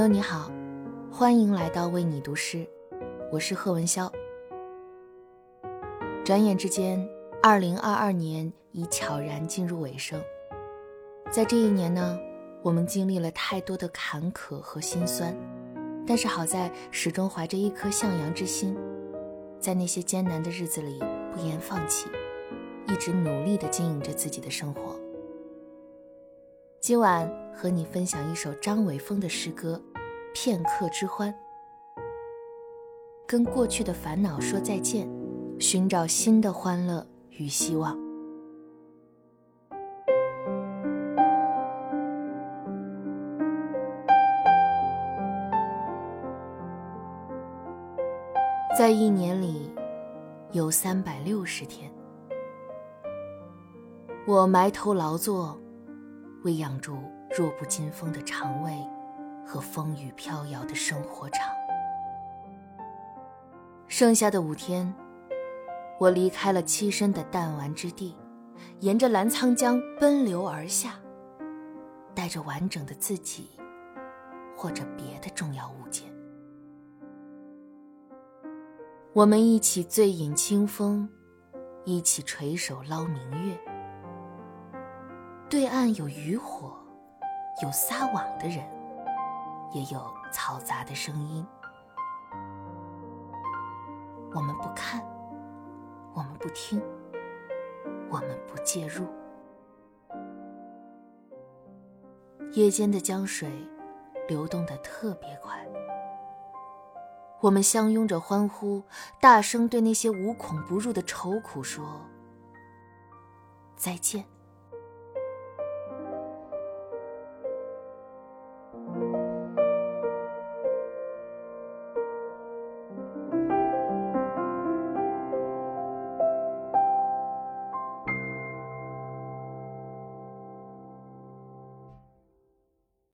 友你好，欢迎来到为你读诗，我是贺文潇。转眼之间2022年已悄然进入尾声。在这一年呢，我们经历了太多的坎坷和心酸，但是好在始终怀着一颗向阳之心，在那些艰难的日子里不言放弃，一直努力地经营着自己的生活。今晚和你分享一首张伟峰的诗歌《片刻之欢》，跟过去的烦恼说再见，寻找新的欢乐与希望。在一年里有360天，我埋头劳作，为养住弱不禁风的肠胃和风雨飘摇的生活场。剩下的5天，我离开了栖身的弹丸之地，沿着澜沧江奔流而下，带着完整的自己或者别的重要物件。我们一起醉饮清风，一起垂手捞明月。对岸有渔火，有撒网的人，也有嘈杂的声音。我们不看，我们不听，我们不介入。夜间的江水流动得特别快，我们相拥着欢呼，大声对那些无孔不入的愁苦说再见。